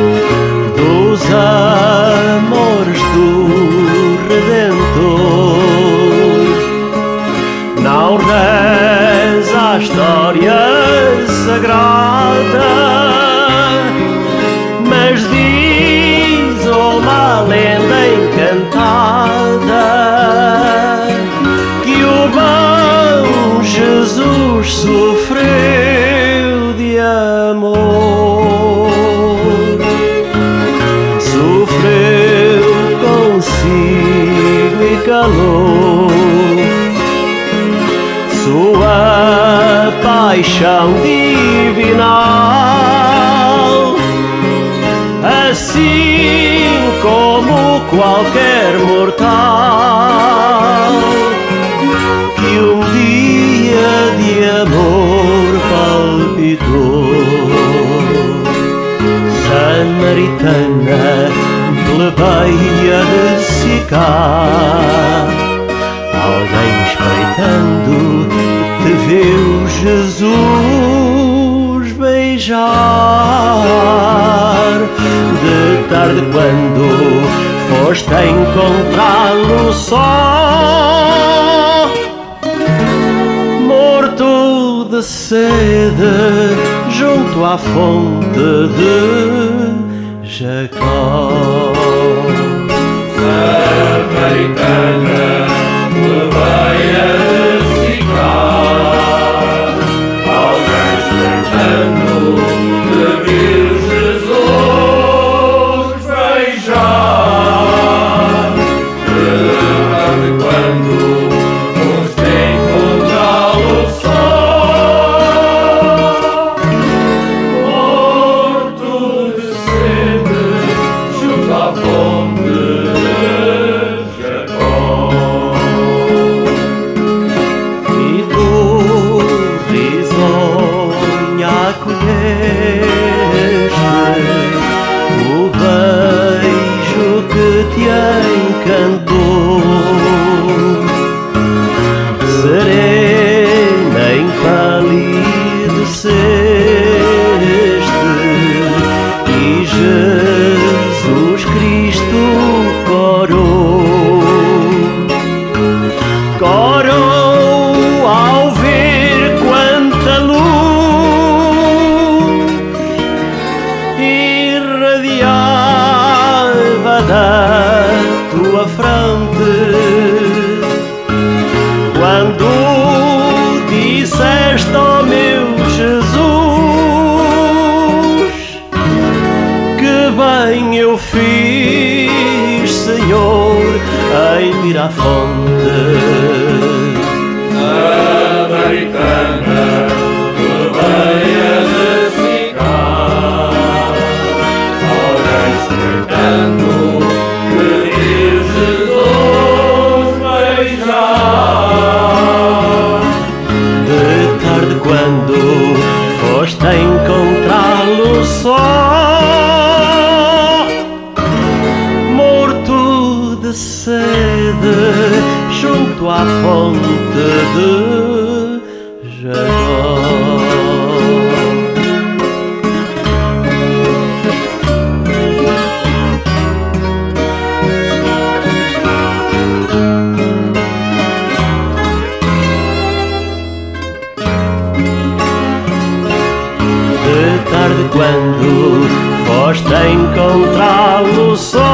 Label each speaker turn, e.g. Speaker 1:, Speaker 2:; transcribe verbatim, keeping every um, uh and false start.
Speaker 1: dos amores do Redentor. Não reza a história sagrada, mas diz uma lenda encantada que o bom Jesus sofreu de amor, sofreu consigo e calou sua paixão divinal, assim como qualquer mortal que um dia de amor palpitou. Samaritana, plebeia de Sicar, alguém espreitando te viu Jesus beijar. De tarde quando foste encontrá-lo só, morto de sede junto à fonte de Jacó.
Speaker 2: Samaritana, plebeia de Sicar, alguém espreitando te viu Jesus beijar. De tarde quando foste encontrá-lo só, morto de sede junto à fonte de Jacó.
Speaker 1: E do risonho acolheste o beijo que te encantou, serena empalideceste e Jesus Cristo corou, corou ao ver quanta luz irradiava da tua fronte, quando disseste ao meu Jesus: que bem eu fiz, Senhor, em vir à fonte.
Speaker 2: Samaritana, plebeia de Sicar, alguém espreitando te viu Jesus beijar.
Speaker 1: De tarde quando foste encontrá-lo só, morto de sede junto à fonte de Jacó. De tarde quando foste encontrá-lo só,